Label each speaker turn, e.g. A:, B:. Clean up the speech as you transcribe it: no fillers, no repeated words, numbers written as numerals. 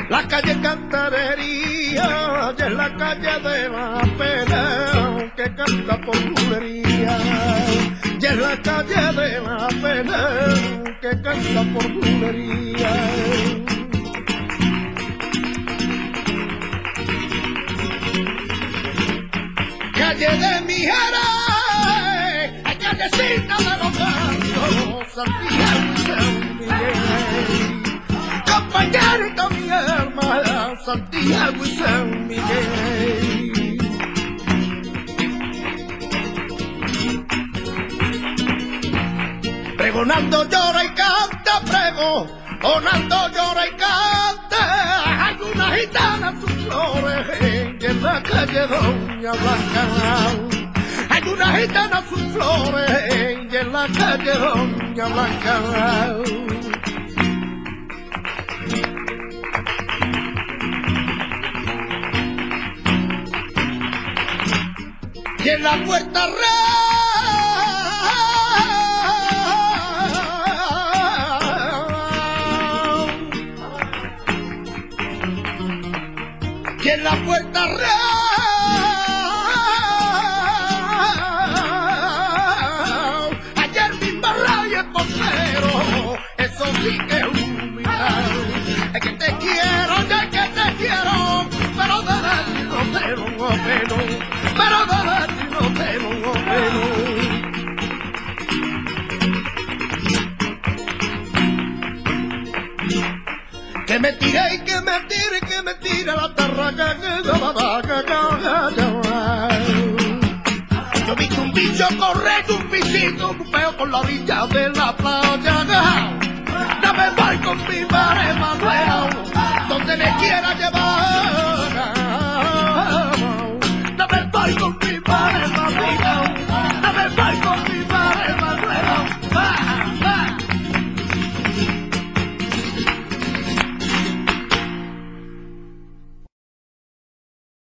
A: La calle Cantarería, y es la calle de la pena, que canta por bulería. Y es la calle de la pena, que canta por bulería. Calle de Mijares, hay callecita de los Cantos, Santiago y San Miguel. Compañerito mi hermana, Santiago y San Miguel. Pregonando llora y canta, pregonando llora y canta. Hay una gitana sus flores en la calle Doña Blanca. Hay una gitana sus flores en la calle Doña Blanca. Y en la puerta real, y en la puerta real, ayer mismo rey el portero, eso sí que es humildad. Es que te quiero, es que te quiero, pero de ti no te lo opero, pero de ti no te lo opero. Que me tire y que me tire, que me tire la tarraca, que la vaca, yo vi que un bicho corre, un bichito, un peo por la orilla de la playa. Dame mal con mi madre, Manuel.